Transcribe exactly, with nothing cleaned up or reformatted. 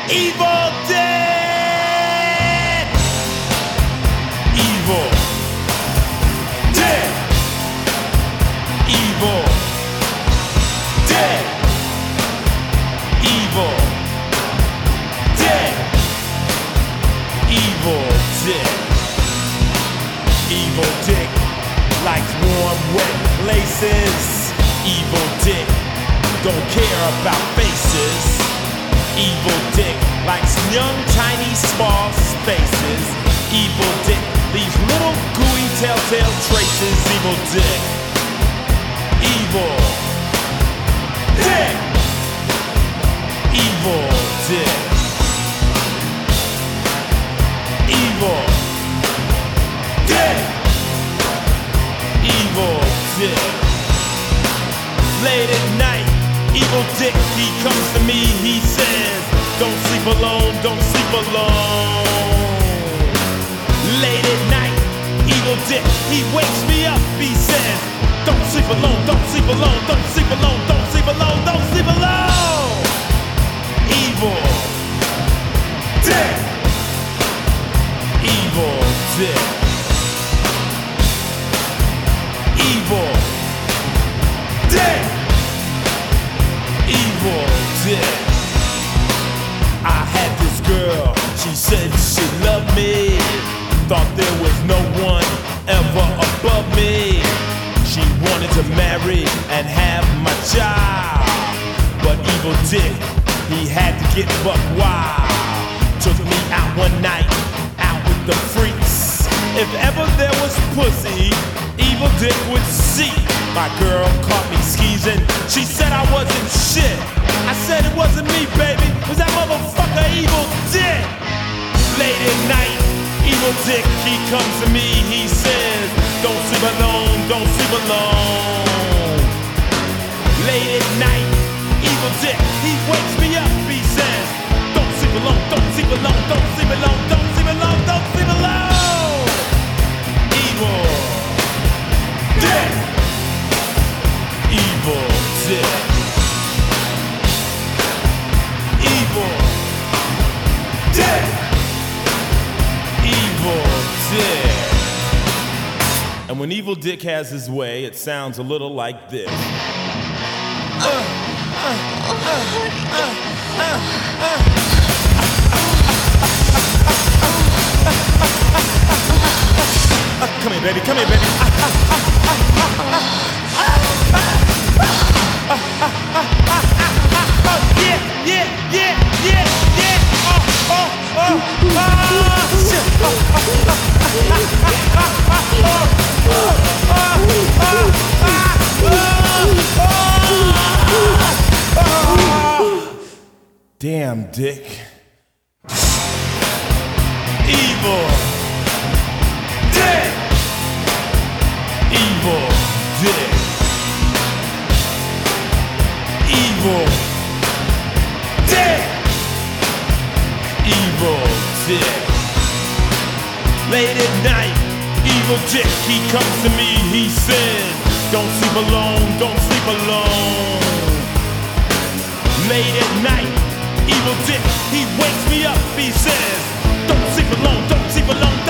Evil Dick! Evil Dick! Evil Dick! Evil Dick! Evil Dick! Evil Dick likes warm, wet places. Evil Dick don't care about faces. Evil Dick likes young, tiny, small spaces. Evil Dick leaves little gooey telltale traces. Evil Dick. Evil Dick. Evil Dick. Evil Dick. Evil Dick. Late at night, Evil Dick, he comes to me, he says, don't sleep alone, don't sleep alone. Late at night, Evil Dick, he wakes me up, he says, don't sleep alone, don't sleep alone, don't sleep alone, don't sleep alone, don't sleep alone. Evil Dick. Evil Dick. Evil Dick. Evil Dick. I had this girl, she said she loved me. Thought there was no one ever above me. She wanted to marry and have my child. But Evil Dick, he had to get buck wild. Took me out one night, out with the freaks. If ever there was pussy, Evil Dick would see. My girl caught me skeezing. She said I wasn't shit. I said it wasn't me, baby. It was that motherfucker Evil Dick. Late at night, Evil Dick, he comes to me. He says, don't sleep alone, don't sleep alone. Late at night, Evil Dick, he wakes me up. He says, don't sleep alone, don't sleep alone, don't sleep alone, don't sleep alone, don't sleep alone. Evil Dick. Evil Dick. Evil Dick. Evil Dick. And when Evil Dick has his way, it sounds a little like this. Uh, uh, uh, uh, uh, uh. Come here, baby, come here, baby. Yeah, yeah, yeah, yeah, yeah. Oh, oh, oh, oh, shit. Oh, oh, oh, damn, Dick. Evil Dick. Evil Dick. Evil Dick. Evil Dick. Late at night, Evil Dick, he comes to me, he says, don't sleep alone, don't sleep alone. Late at night, Evil Dick, he wakes me up, he says, don't sleep alone, don't sleep alone,